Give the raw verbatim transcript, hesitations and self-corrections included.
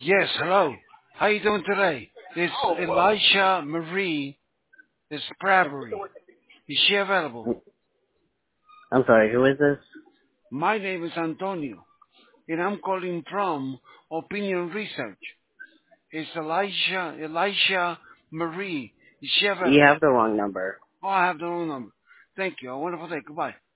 Yes, hello. How you doing today? This Elisha Marie is Bradbury. Is she available? I'm sorry, who is this? My name is Antonio, and I'm calling from Opinion Research. Is Elisha Elisha Marie? Is she You available? have the wrong number. Oh, I have the wrong number. Thank you. A wonderful day. Goodbye.